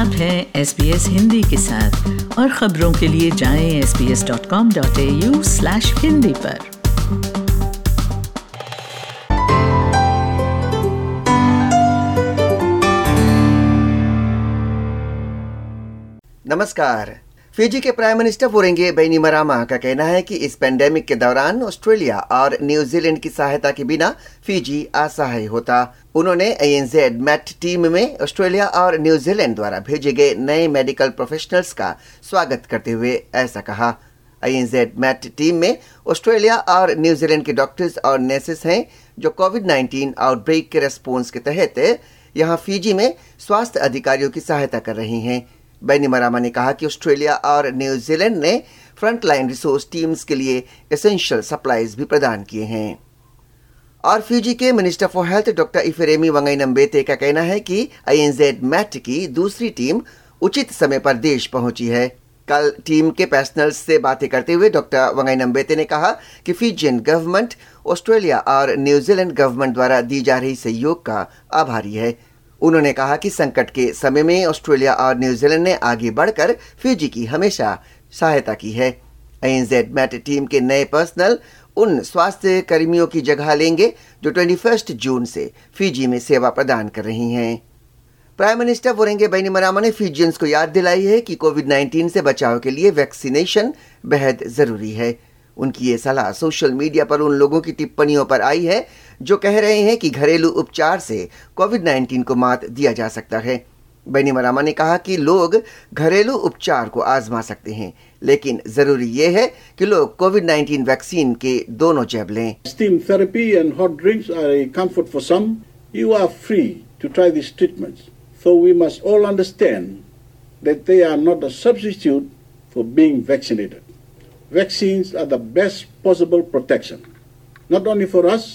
आप हैं SBS हिंदी के साथ और खबरों के लिए जाएं sbs.com.au/hindi पर। नमस्कार। फिजी के प्राइम मिनिस्टर वोरेंगे बैनिमरामा का कहना है कि इस पेंडेमिक के दौरान ऑस्ट्रेलिया और न्यूजीलैंड की सहायता के बिना फिजी असहाय होता। उन्होंने ANZ मैट टीम में ऑस्ट्रेलिया और न्यूजीलैंड द्वारा भेजे गए नए मेडिकल प्रोफेशनल्स का स्वागत करते हुए ऐसा कहा। ANZ मैट टीम में ऑस्ट्रेलिया और न्यूजीलैंड के डॉक्टर्स और नर्सेस हैं जो कोविड-19 आउटब्रेक के रेस्पॉन्स के तहत यहां फिजी में स्वास्थ्य अधिकारियों की सहायता कर रही हैं। बैनिमरामा ने कहा कि ऑस्ट्रेलिया और न्यूजीलैंड ने फ्रंटलाइन रिसोर्स टीम्स के लिए एसेंशियल सप्लाईज भी प्रदान किए हैं। और फिजी के minister for health doctor Ifereimi Waqainabete का कहना है कि ANZ मैट की दूसरी टीम उचित समय पर देश पहुंची है। कल टीम के पर्सनल से बातें करते हुए डॉक्टर वंगाइनम्बेते ने कहा कि फिजियन गवर्नमेंट ऑस्ट्रेलिया और न्यूजीलैंड गवर्नमेंट द्वारा दी जा रही सहयोग का आभारी है। उन्होंने कहा कि संकट के समय में ऑस्ट्रेलिया और न्यूजीलैंड ने आगे बढ़कर फिजी की हमेशा सहायता की है। ANZ मैट टीम के नए पर्सनल उन स्वास्थ्य कर्मियों की जगह लेंगे जो 21 जून से फिजी में सेवा प्रदान कर रही हैं। प्राइम मिनिस्टर वोरेंगे बैनिमरामा ने फिजियंस को याद दिलाई है कि कोविड-19 से बचाव के लिए वैक्सीनेशन बेहद जरूरी है। उनकी ये सलाह सोशल मीडिया पर उन लोगों की टिप्पणियों पर आई है जो कह रहे हैं कि घरेलू उपचार से कोविड-19 को मात दिया जा सकता है। बैनिमरामा ने कहा कि लोग घरेलू उपचार को आजमा सकते हैं, लेकिन जरूरी ये है कि लोग कोविड-19 वैक्सीन के दोनों जैब लें। Steam therapy and hot drinks are a comfort for some. You are free to try these treatments. So we must all understand that they are not a substitute for being vaccinated. Vaccines are the best possible protection, not only for us,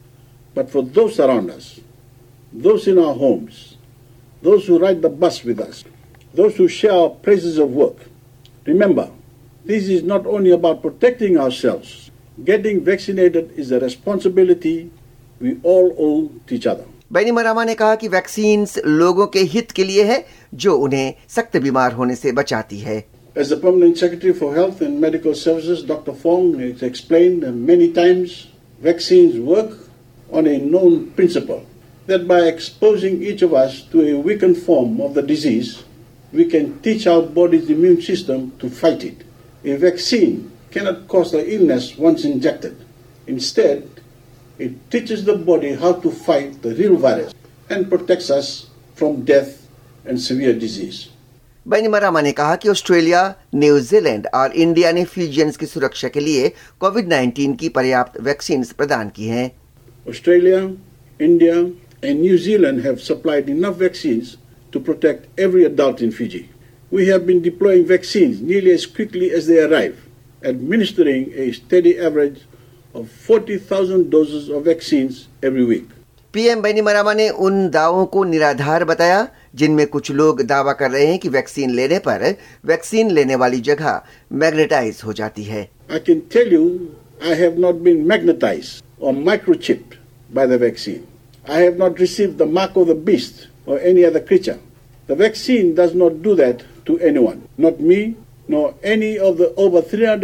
but for those around us, those in our homes, those who ride the bus with us, those who share our places of work. Remember, this is not only about protecting ourselves. Getting vaccinated is a responsibility we all owe to each other. बैनिमरामा ने कहा कि vaccines लोगों के हित के लिए है जो उन्हें सख्त बीमार होने से बचाती है। As the Permanent Secretary for Health and Medical Services, Dr. Fong has explained many times, vaccines work on a known principle, that by exposing each of us to a weakened form of the disease, we can teach our body's immune system to fight it. A vaccine cannot cause the illness once injected. Instead, it teaches the body how to fight the real virus and protects us from death and severe disease. बैनिमरामा ने कहा कि Australia, New Zealand और India ने फिजियंस की सुरक्षा के लिए कोविड-19 की पर्याप्त वैक्सीन प्रदान की हैं। Australia, India and New Zealand have supplied enough vaccines to protect every adult in Fiji. We have been deploying vaccines nearly as quickly as they arrive, administering a steady average of 40,000 doses of vaccines every week. PM बैनिमरामा ने उन दावों को निराधार बताया जिनमें कुछ लोग दावा कर रहे हैं कि वैक्सीन लेने पर वैक्सीन लेने वाली जगह मैग्नेटाइज हो जाती है। I can tell you I have not been magnetized or microchipped by the vaccine. I have not received the mark of the beast or any other creature. The vaccine does not do that to anyone, not me, nor any of the over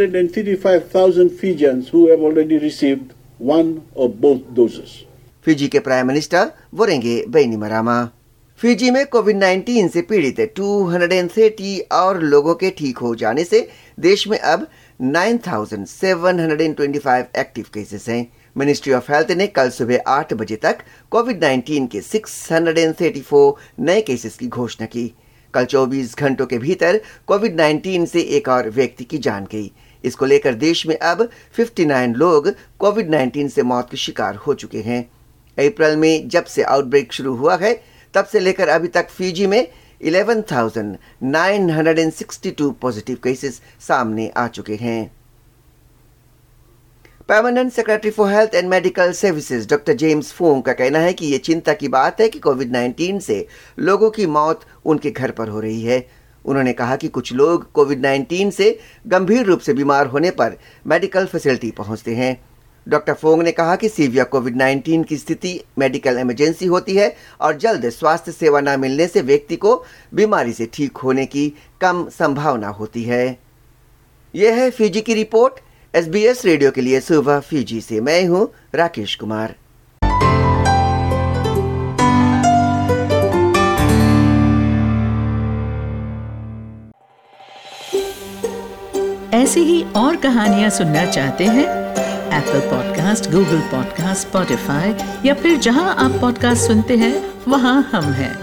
335,000 Fijians who have already received one or both doses. Fiji के prime minister Voreqe Bainimarama. Fiji में कोविड-19 से पीड़ित 230 और लोगों के ठीक हो जाने से देश में अब 9,725 एक्टिव केसेस हैं। मिनिस्ट्री ऑफ हेल्थ ने कल सुबह 8 बजे तक कोविड-19 के 634 नए केसेस की घोषणा की। कल 24 घंटों के भीतर कोविड-19 से एक और व्यक्ति की जान गई। इसको लेकर देश में अब 59 लोग कोविड-19 से मौत के शिकार हो चुके हैं। अप्रैल में जब से आउटब्रेक शुरू हुआ है तब से लेकर अभी तक फिजी में 11,962 पॉजिटिव केसेस सामने आ चुके हैं। Permanent secretary for health and medical services doctor James Fong का कहना है कि ये चिंता की बात है कि कोविड-19 से लोगों की मौत उनके घर पर हो रही है। उन्होंने कहा कि कुछ लोग कोविड-19 से गंभीर रूप से बीमार होने पर मेडिकल फैसिलिटी पहुंचते हैं। डॉक्टर फोंग ने कहा कि सीवियर कोविड-19 की स्थिति मेडिकल इमरजेंसी होती है और जल्द स्वास्थ्य सेवा न मिलने से व्यक्ति को बीमारी से ठीक होने की कम संभावना होती है। यह है फिजी की रिपोर्ट। SBS रेडियो के लिए सुबह फिजी से मैं हूं राकेश कुमार। ऐसी ही और कहानियां सुनना चाहते हैं? Apple podcast, Google podcast, Spotify या फिर जहां आप पॉडकास्ट सुनते हैं वहां हम हैं।